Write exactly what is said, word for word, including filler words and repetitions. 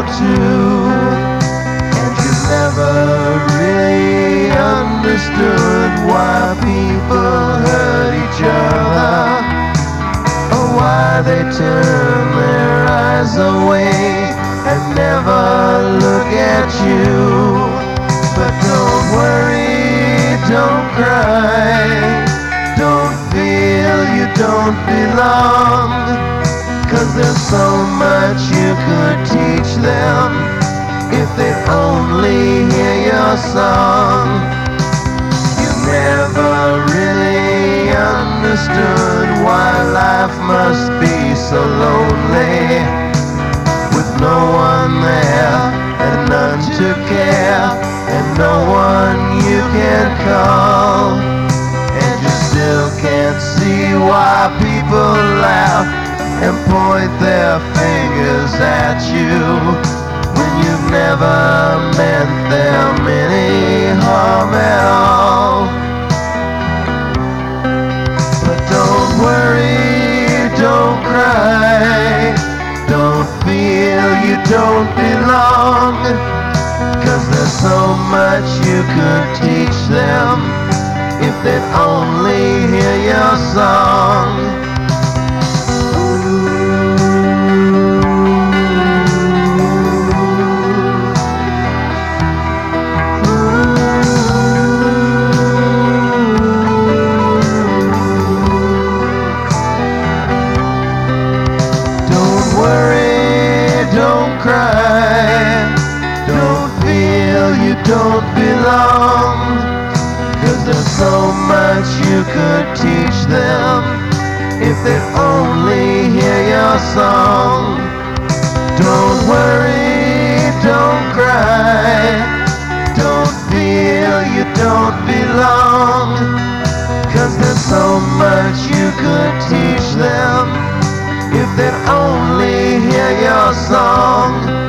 or two. And you never really understood why people hurt each other, or why they turn their eyes away and never look at you. But don't worry, don't cry, don't feel you don't belong, 'cause there's so much you could teach them if they only hear your song. You never really understood why life must be so lonely, with no one there and none to care, and no one you can call. And you still can't see why people laugh and point their fingers at you, when you've never meant them any harm at all. But don't worry, don't cry, don't feel you don't belong, 'cause there's so much you could teach them if they'd only hear your song. Don't worry, don't cry, don't feel you don't belong, 'cause there's so much you could teach them if they'd only hear your song. Don't worry, don't cry, don't feel you don't belong, 'cause there's so much you could teach them if they'd only hear your song.